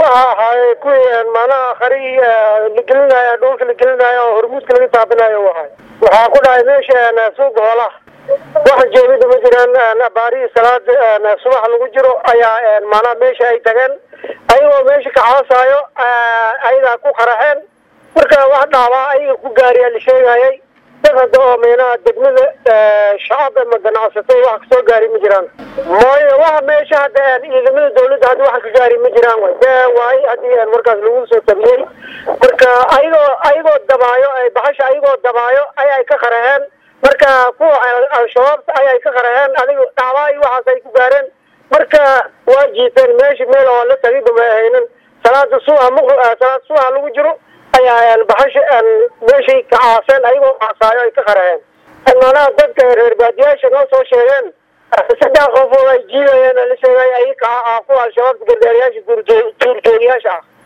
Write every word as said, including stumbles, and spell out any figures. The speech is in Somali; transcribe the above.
waxa kuwii maanaha khari la gelinayo dhulka la gelinayo hormuudka laga taabanayo waxa waxa ku dhacay meesha suuq hoolaha waxa jeedada ma jiraan baari salaad subax lagu jiro ayaa maanaha meesha ay tageen ayagoo meesha ka caasaayo ayaga ku qaraxeen marka wax dhaawaa ayaga ku gaariya la sheegayay dadka oo meena degmada shacab ama ganacsato wax soo gaari ma jiraan mooyo waxa meesha hadda ciidamada dawladda hadda wax ka gaari ma jiraan way hadii markaas lagu soo tabiyay marka ayagoo ayagoo dabaayo ay baxasha ayagoo dabaayo ay ay ka qaraheen marka kuwa al-shabaab ay ay ka qaraheen adiga dhaawaa waxa ay ku gaareen marka waa jiiteen meesha meel oo la tagay ma haynin salaada subax ma salaad subax lagu jiro ayaa baxasha meesha ka caaseen ayagoo caasaayo ay ka qaraheen anana dadka reer baadiyaasha noo soo sheegeen saddex qof oo ay jiilayeen la sheegay ay ka ku al-shabaab gargaariyaasha duurjoogyaasha